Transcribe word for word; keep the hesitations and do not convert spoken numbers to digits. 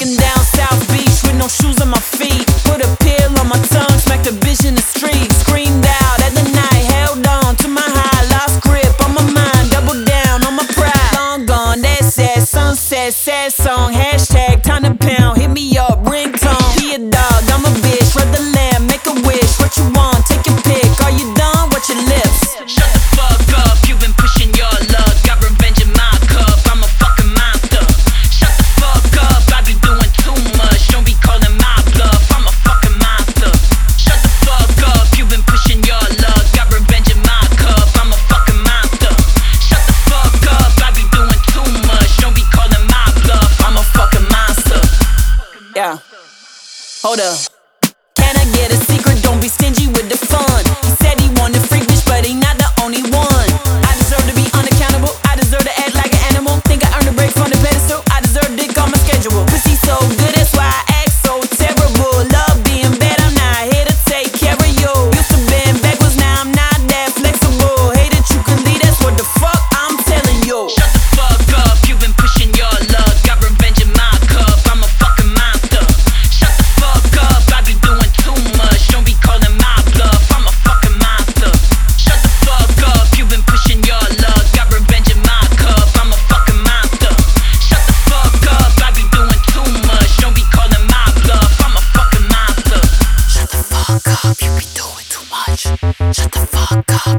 Rolling down South Beach with no shoes on my feet. Put a pill on my tongue, smacked a bitch in the street. Screamed out at the night, held on to my high. Lost grip on my mind, doubled down on my pride. Long gone, that sad sunset, sad song. Hashtag time to pound, hit me up, ringtone. Be a dog, I'm a bitch, rub the lamb, make a wish. What you want, take your pick. Are you done? Watch your lips. Shut the fuck up, you've been pushing your luck. Got revenge in my cup, I'm a fucking monster. Shut the fuck up, I be doing too much. Don't be calling my bluff, I'm a fucking monster. Shut the fuck up, you've been pushing your luck. Got revenge in my cup, I'm a fucking monster. Shut the fuck up, I be doing too much. Don't be calling my bluff, I'm a fucking monster. Yeah, hold up. Can I get a secret? Don't be stingy with the fun. He said he wanted freak bitch, but he not the only one. I deserve to be unaccountable, I deserve to act like an animal. Think I earned a break from the pedestal, I deserve dick on my schedule. Pussy so good, that's why I act so terrible. Love being bad, I'm not here to take care of you. Used to bend backwards, now I'm not that flexible. Hate that you can leave, that's what the fuck I'm telling you. Shut the fuck up, you've been pushing your luck. Got revenge in my cup, I'm a fucking monster. Shut the fuck up, I be doing too much. Don't be calling my bluff, I'm a fucking monster. Shut the fuck up, you've been pushing your luck. Got revenge in my cup, I'm a fucking monster. Shut the fuck up, I be doing too much. Don't be calling my bluff, I'm a fucking monster. Shut the fuck up, you be doing too much. Shut the fuck up.